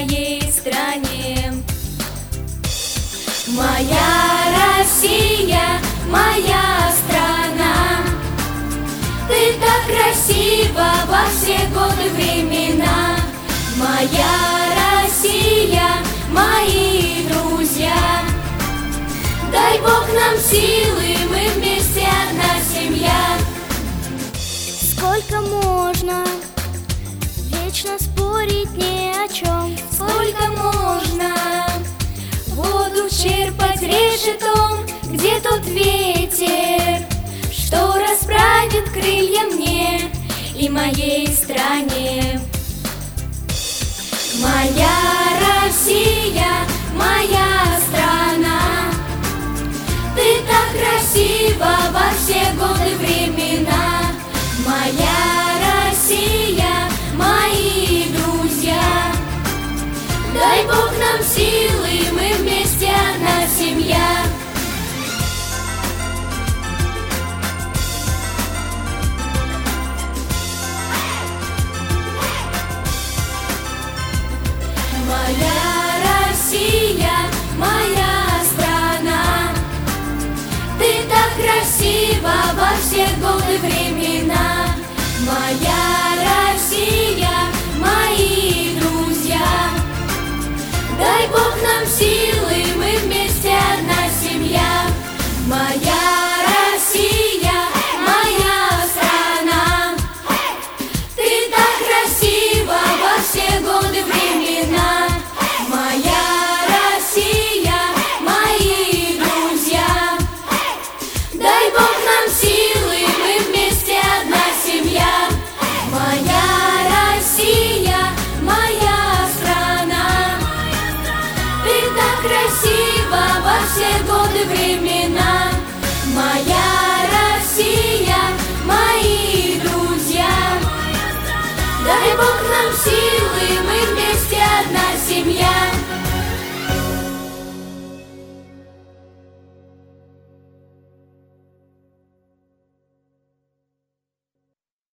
моей стране. Моя Россия, моя страна, ты так красива во все годы времена. Моя Россия, мои друзья, дай Бог нам силы, мы вместе одна семья. Сколько можно вечно спорить ни о чем? Сколько можно воду черпать решетом? Где тот ветер, что расправит крылья мне и моей стране? Моя Россия, моя страна, ты так красива во все годы времена. Моя Россия, мои друзья, дай Бог нам силы, мы вместе одна семья. Моя Россия, моя страна, ты так красива во все годы времена. Моя